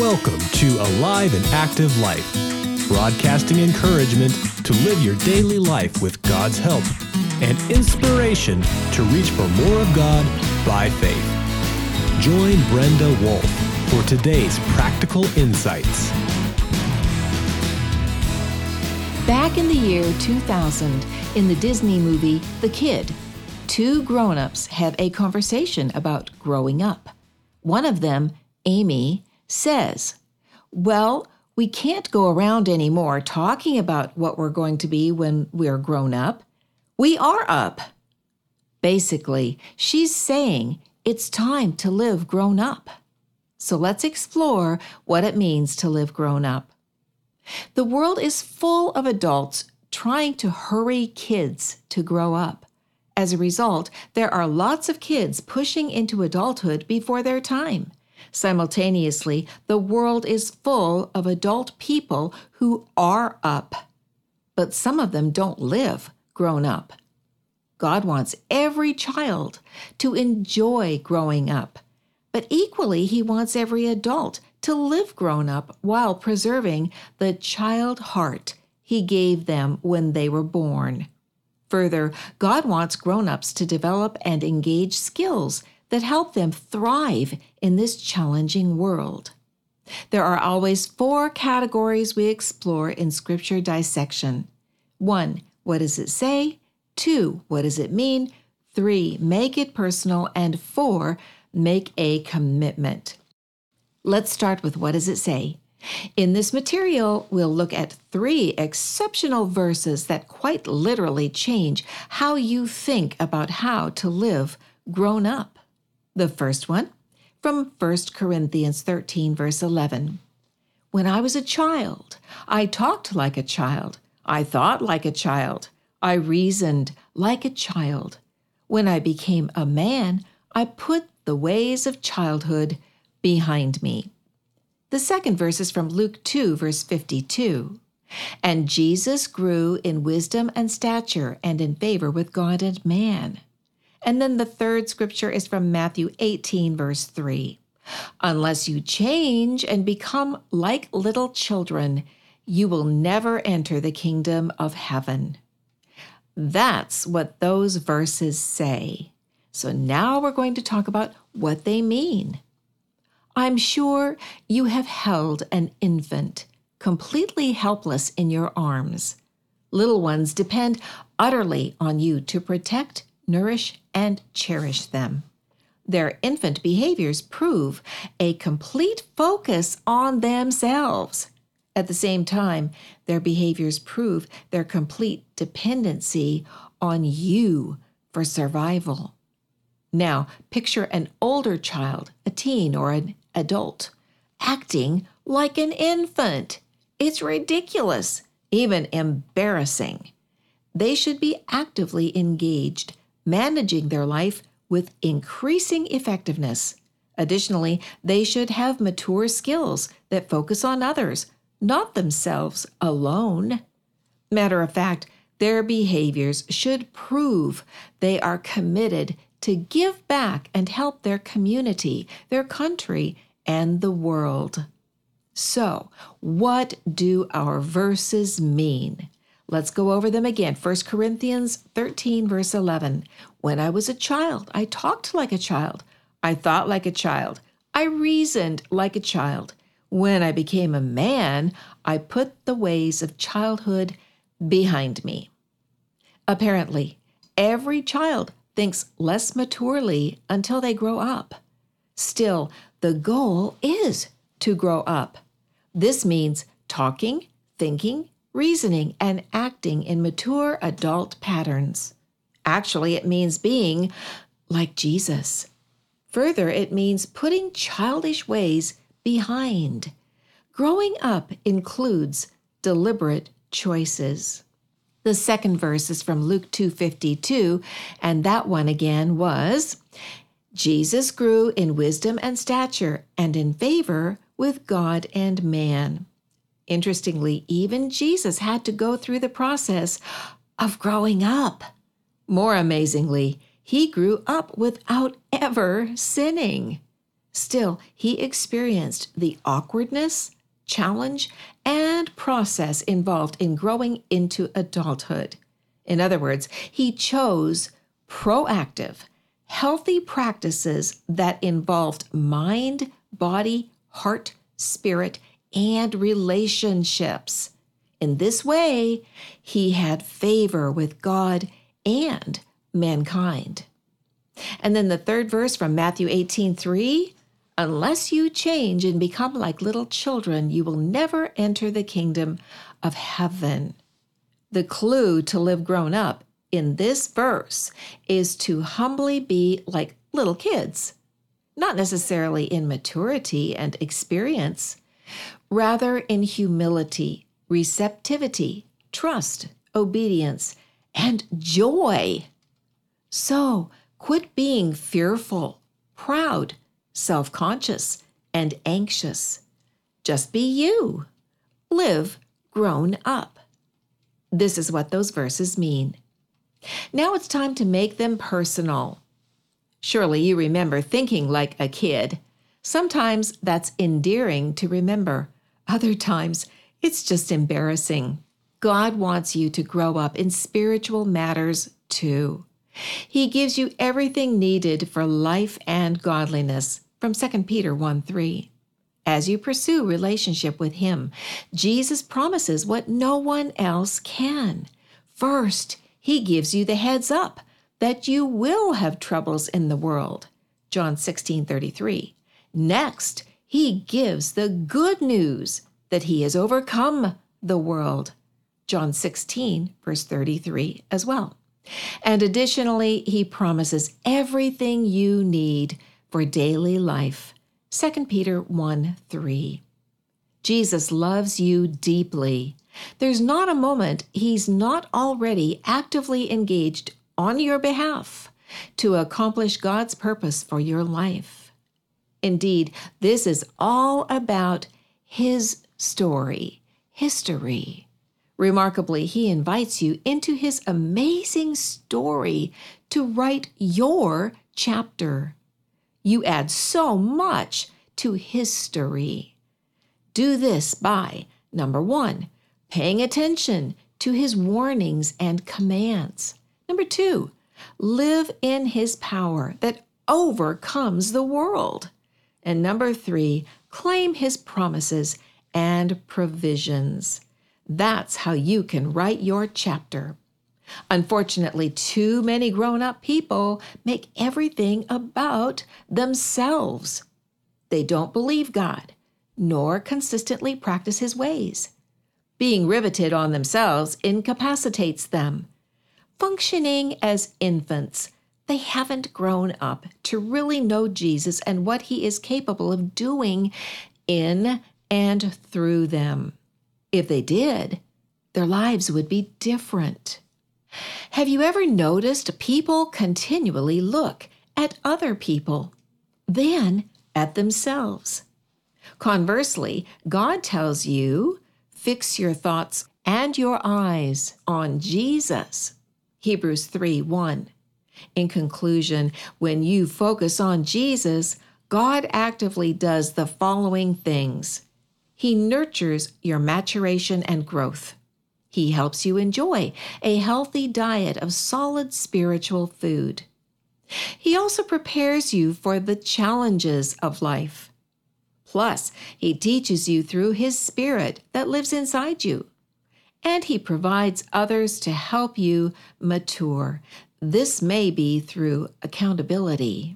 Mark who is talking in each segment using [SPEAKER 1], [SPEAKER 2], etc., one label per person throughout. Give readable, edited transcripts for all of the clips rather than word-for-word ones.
[SPEAKER 1] Welcome to Alive and Active Life, broadcasting encouragement to live your daily life with God's help and inspiration to reach for more of God by faith. Join Brenda Wolf for today's practical insights.
[SPEAKER 2] Back in the year 2000, in the Disney movie The Kid, two grown-ups have a conversation about growing up. One of them, Amy, says, "Well, we can't go around anymore talking about what we're going to be when we're grown up. We are up." Basically, she's saying it's time to live grown up. So let's explore what it means to live grown up. The world is full of adults trying to hurry kids to grow up. As a result, there are lots of kids pushing into adulthood before their time. Simultaneously, the world is full of adult people who are up, but some of them don't live grown up. God wants every child to enjoy growing up, but equally, He wants every adult to live grown up while preserving the child heart He gave them when they were born. Further, God wants grown-ups to develop and engage skills that help them thrive in this challenging world. There are always 4 categories we explore in Scripture dissection. 1, what does it say? 2, what does it mean? 3, make it personal. And 4, make a commitment. Let's start with what does it say? In this material, we'll look at 3 exceptional verses that quite literally change how you think about how to live grown up. The first one, from 1 Corinthians 13, verse 11. "When I was a child, I talked like a child. I thought like a child. I reasoned like a child. When I became a man, I put the ways of childhood behind me." The second verse is from Luke 2, verse 52. "And Jesus grew in wisdom and stature and in favor with God and man." And then the third scripture is from Matthew 18, verse 3. "Unless you change and become like little children, you will never enter the kingdom of heaven." That's what those verses say. So now we're going to talk about what they mean. I'm sure you have held an infant, completely helpless in your arms. Little ones depend utterly on you to protect, nourish, and cherish them. Their infant behaviors prove a complete focus on themselves. At the same time, their behaviors prove their complete dependency on you for survival. Now, picture an older child, a teen or an adult, acting like an infant. It's ridiculous, even embarrassing. They should be actively engaged, managing their life with increasing effectiveness. Additionally, they should have mature skills that focus on others, not themselves alone. Matter of fact, their behaviors should prove they are committed to give back and help their community, their country, and the world. So, what do our verses mean? Let's go over them again. 1 Corinthians 13, verse 11. "When I was a child, I talked like a child. I thought like a child. I reasoned like a child. When I became a man, I put the ways of childhood behind me." Apparently, every child thinks less maturely until they grow up. Still, the goal is to grow up. This means talking, thinking, reasoning, and acting in mature adult patterns. Actually, it means being like Jesus. Further, it means putting childish ways behind. Growing up includes deliberate choices. The second verse is from Luke 2:52, and that one again was, "Jesus grew in wisdom and stature and in favor with God and man." Interestingly, even Jesus had to go through the process of growing up. More amazingly, He grew up without ever sinning. Still, he experienced the awkwardness, challenge, and process involved in growing into adulthood. In other words, he chose proactive, healthy practices that involved mind, body, heart, spirit, and relationships. In this way, he had favor with God and mankind. And then the third verse from Matthew 18:3, unless you change and become like little children, you will never enter the kingdom of heaven. The clue to live grown up in this verse is to humbly be like little kids, not necessarily in maturity and experience, rather in humility, receptivity, trust, obedience, and joy. So, quit being fearful, proud, self-conscious, and anxious. Just be you. Live grown up. This is what those verses mean. Now it's time to make them personal. Surely you remember thinking like a kid. Sometimes that's endearing to remember. Other times, it's just embarrassing. God wants you to grow up in spiritual matters too. He gives you everything needed for life and godliness from 2 Peter 1:3. As you pursue relationship with Him, Jesus promises what no one else can. First, He gives you the heads up that you will have troubles in the world. John 16:33. Next, He gives the good news that He has overcome the world. John 16, verse 33 as well. And additionally, He promises everything you need for daily life. 2 Peter 1:3. Jesus loves you deeply. There's not a moment He's not already actively engaged on your behalf to accomplish God's purpose for your life. Indeed, this is all about His story, history. Remarkably, He invites you into His amazing story to write your chapter. You add so much to His story. Do this by, number 1, paying attention to His warnings and commands. Number 2, live in His power that overcomes the world. And number 3, claim His promises and provisions. That's how you can write your chapter. Unfortunately, too many grown-up people make everything about themselves. They don't believe God, nor consistently practice His ways. Being riveted on themselves incapacitates them. Functioning as infants, they haven't grown up to really know Jesus and what He is capable of doing in and through them. If they did, their lives would be different. Have you ever noticed people continually look at other people, then at themselves? Conversely, God tells you, fix your thoughts and your eyes on Jesus. Hebrews 3:1. In conclusion, when you focus on Jesus, God actively does the following things. He nurtures your maturation and growth. He helps you enjoy a healthy diet of solid spiritual food. He also prepares you for the challenges of life. Plus, He teaches you through His Spirit that lives inside you. And He provides others to help you mature. This may be through accountability.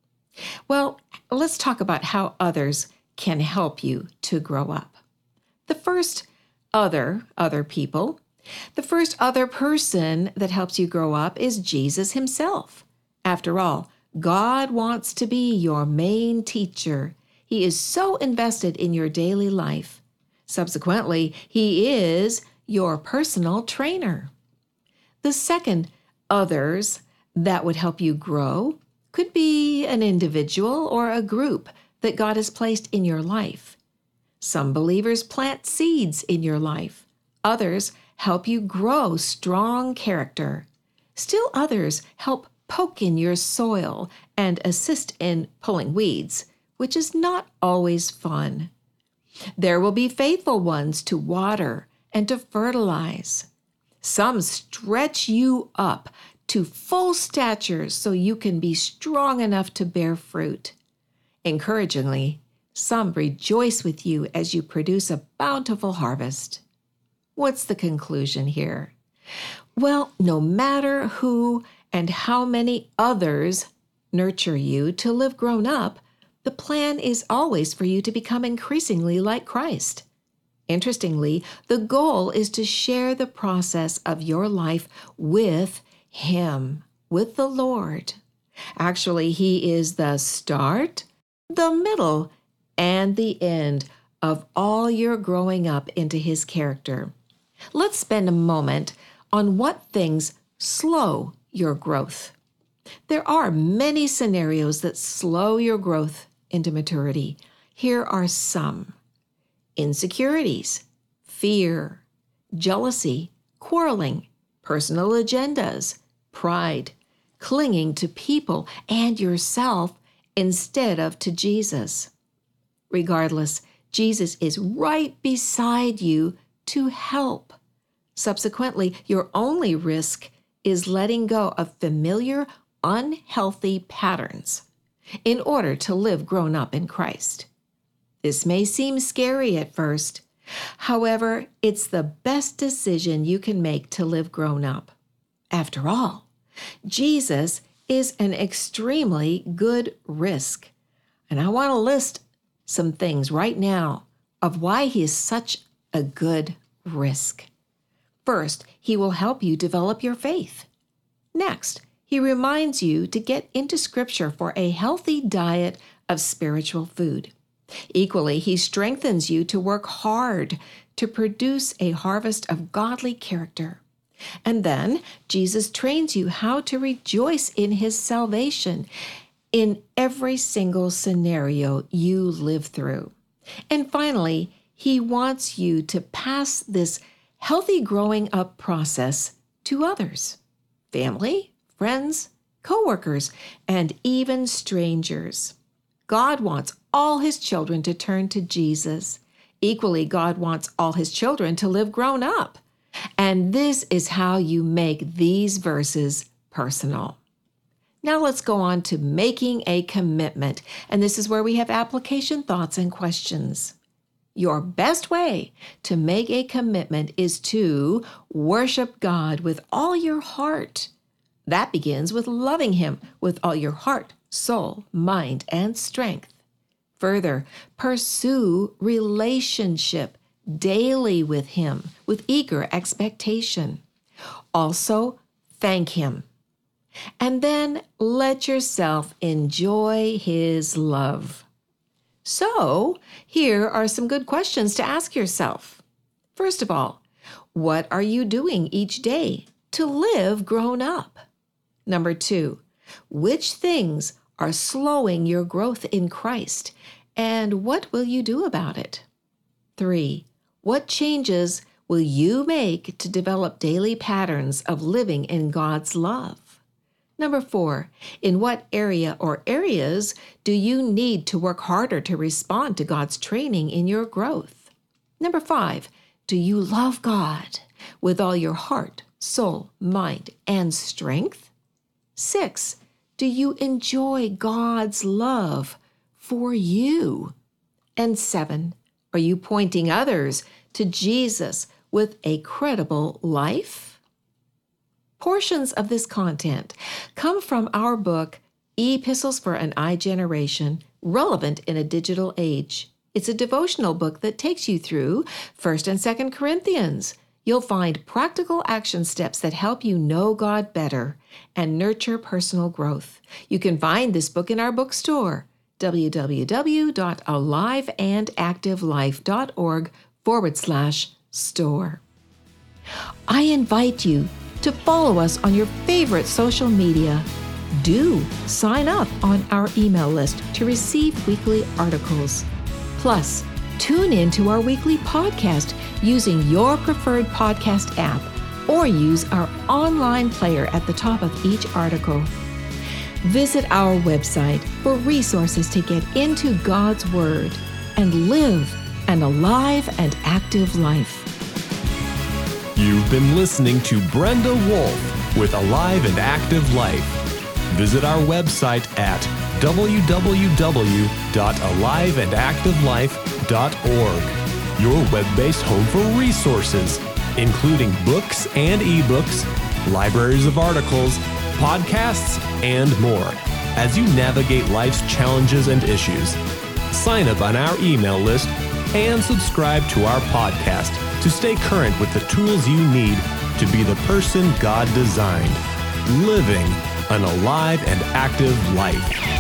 [SPEAKER 2] Well, let's talk about how others can help you to grow up. The first other people, the first other person that helps you grow up is Jesus Himself. After all, God wants to be your main teacher. He is so invested in your daily life. Subsequently, He is your personal trainer. The second others that would help you grow could be an individual or a group that God has placed in your life. Some believers plant seeds in your life. Others help you grow strong character. Still others help poke in your soil and assist in pulling weeds, which is not always fun. There will be faithful ones to water and to fertilize. Some stretch you up to full stature so you can be strong enough to bear fruit. Encouragingly, some rejoice with you as you produce a bountiful harvest. What's the conclusion here? Well, no matter who and how many others nurture you to live grown up, the plan is always for you to become increasingly like Christ. Interestingly, the goal is to share the process of your life with Him, with the Lord. Actually, He is the start, the middle, and the end of all your growing up into His character. Let's spend a moment on what things slow your growth. There are many scenarios that slow your growth into maturity. Here are some: insecurities, fear, jealousy, quarreling, personal agendas, pride, clinging to people and yourself instead of to Jesus. Regardless, Jesus is right beside you to help. Subsequently, your only risk is letting go of familiar, unhealthy patterns in order to live grown up in Christ. This may seem scary at first. However, it's the best decision you can make to live grown up. After all, Jesus is an extremely good risk. And I want to list some things right now of why He is such a good risk. First, He will help you develop your faith. Next, He reminds you to get into Scripture for a healthy diet of spiritual food. Equally, He strengthens you to work hard to produce a harvest of godly character. And then, Jesus trains you how to rejoice in His salvation in every single scenario you live through. And finally, He wants you to pass this healthy growing up process to others: family, friends, coworkers, and even strangers. God wants all His children to turn to Jesus. Equally, God wants all His children to live grown up. And this is how you make these verses personal. Now let's go on to making a commitment. And this is where we have application thoughts and questions. Your best way to make a commitment is to worship God with all your heart. That begins with loving Him with all your heart, soul, mind, and strength. Further, pursue relationship daily with Him with eager expectation. Also, thank Him. And then let yourself enjoy His love. So, here are some good questions to ask yourself. First of all, what are you doing each day to live grown up? Number 2, which things are slowing your growth in Christ, and what will you do about it? 3, what changes will you make to develop daily patterns of living in God's love? Number 4, in what area or areas do you need to work harder to respond to God's training in your growth? Number 5, do you love God with all your heart, soul, mind, and strength? 6, do you enjoy God's love for you? And 7, are you pointing others to Jesus with a credible life? Portions of this content come from our book, Epistles for an iGeneration, Relevant in a Digital Age. It's a devotional book that takes you through 1st and 2nd Corinthians. You'll find practical action steps that help you know God better and nurture personal growth. You can find this book in our bookstore, www.aliveandactivelife.org/store. I invite you to follow us on your favorite social media. Do sign up on our email list to receive weekly articles. Plus, tune in to our weekly podcast using your preferred podcast app or use our online player at the top of each article. Visit our website for resources to get into God's Word and live an alive and active life.
[SPEAKER 1] You've been listening to Brenda Wolf with Alive and Active Life. Visit our website at www.aliveandactivelife.org, your web-based home for resources, including books and ebooks, libraries of articles, podcasts, and more, as you navigate life's challenges and issues. Sign up on our email list and subscribe to our podcast to stay current with the tools you need to be the person God designed, living an alive and active life.